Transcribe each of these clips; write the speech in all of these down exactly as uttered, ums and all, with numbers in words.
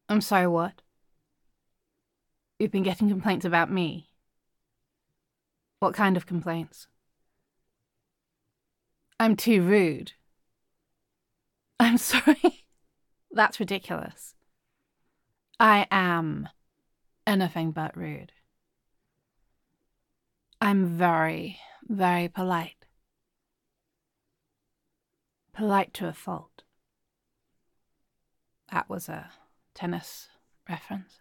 I'm sorry, what? You've been getting complaints about me? What kind of complaints? I'm too rude. I'm sorry. That's ridiculous. I am anything but rude. I'm very, very polite. Polite to a fault. That was a tennis reference.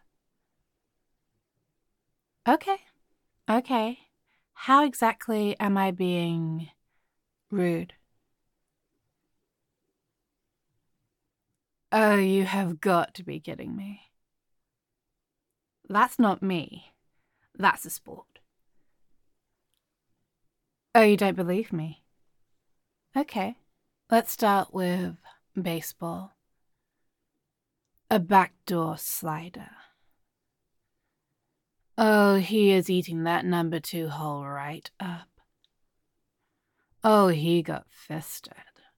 Okay, okay. How exactly am I being rude? Oh, you have got to be kidding me. That's not me. That's a sport. Oh, you don't believe me? Okay. Let's start with baseball. A backdoor slider. Oh, he is eating that number two hole right up. Oh, he got fisted.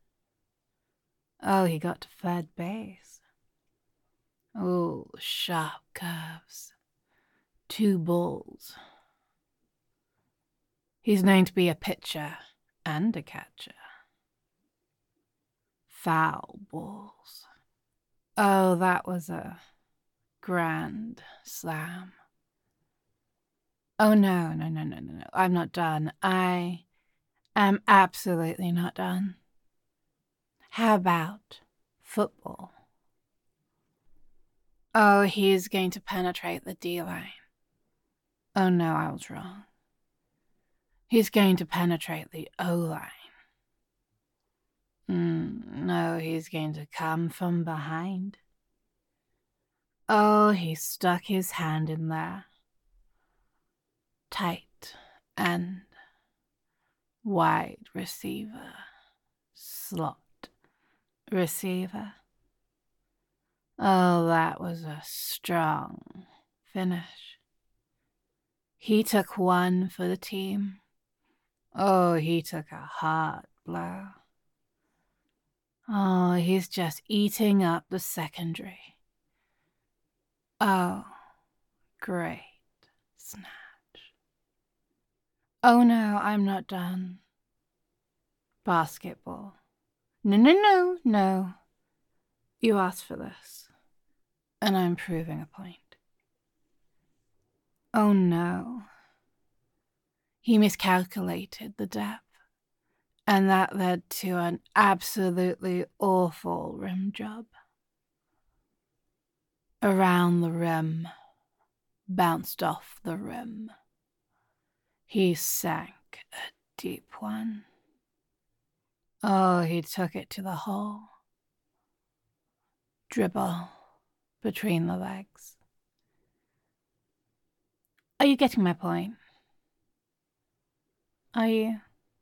Oh, he got to third base. Oh, sharp curves. Two balls. He's known to be a pitcher and a catcher. Foul balls. Oh, that was a grand slam. Oh, no, no, no, no, no, no. I'm not done. I am absolutely not done. How about football? Oh, he's going to penetrate the D-line. Oh, no, I was wrong. He's going to penetrate the O-line. Mm, no, he's going to come from behind. Oh, he stuck his hand in there. Tight end. Wide receiver. Slot receiver. Oh, that was a strong finish. He took one for the team. Oh, he took a hard blow. Oh, he's just eating up the secondary. Oh, great snatch. Oh no, I'm not done. Basketball. No, no, no, no. You asked for this, and I'm proving a point. Oh no. He miscalculated the depth, and that led to an absolutely awful rim job. Around the rim, bounced off the rim. He sank a deep one. Oh, he took it to the hole. Dribble between the legs. Are you getting my point? Are you?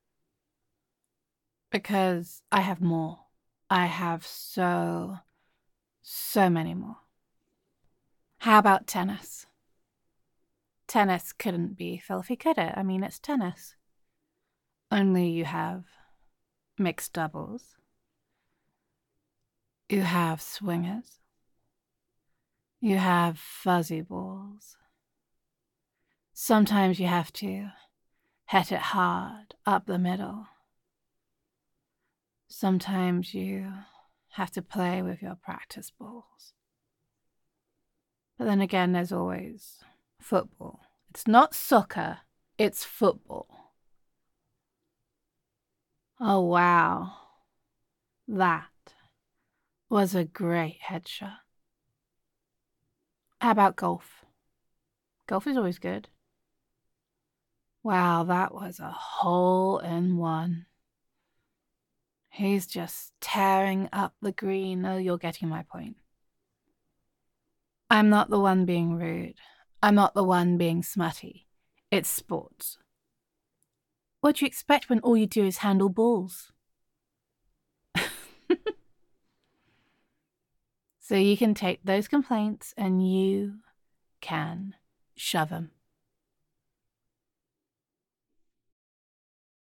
Because I have more. I have so, so many more. How about tennis? Tennis couldn't be filthy, could it? I mean, it's tennis. Only you have mixed doubles. You have swingers. You have fuzzy balls. Sometimes you have to hit it hard up the middle. Sometimes you have to play with your practice balls. But then again, there's always football. It's not soccer, it's football. Oh, wow. That was a great headshot. How about golf? Golf is always good. Wow, that was a hole in one. He's just tearing up the green. Oh, you're getting my point. I'm not the one being rude. I'm not the one being smutty. It's sports. What do you expect when all you do is handle balls? So you can take those complaints and you can shove them